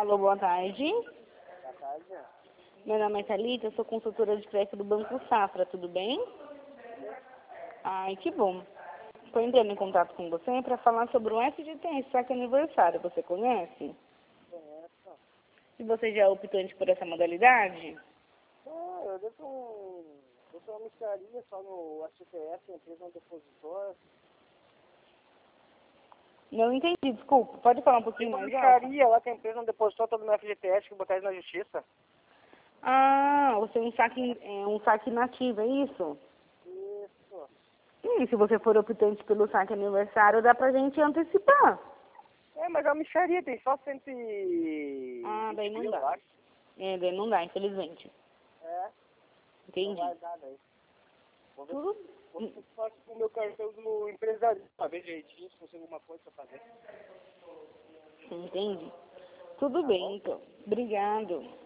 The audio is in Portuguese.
Alô, boa tarde. Boa tarde. Meu nome é Thalita, eu sou consultora de crédito do Banco Safra, tudo bem? Ai, que bom. Estou entrando em contato com você para falar sobre o FGTS Saque Aniversário. Você conhece? Conheço. E você já é optante por essa modalidade? Eu dei uma micharia só no STF, a empresa onde depositor. Não entendi, desculpa. Pode falar um pouquinho Uma mais alto? micharia lá que a empresa onde depositou todo o meu FGTS que botaram na justiça. Ah, você é um saque nativo, é isso? Isso. Sim, se você for optante pelo saque aniversário, dá pra gente antecipar. Mas é uma micharia, tem só 100 Ah, daí não mil, eu dá. acho. Daí não dá, infelizmente. Não Entendi. vai dar daí. Vou ver Tudo? se eu faço com o meu cartão do empresário. Pra ver jeitinho, se consigo alguma coisa pra fazer. Entendi. Tudo bem, então. Obrigado.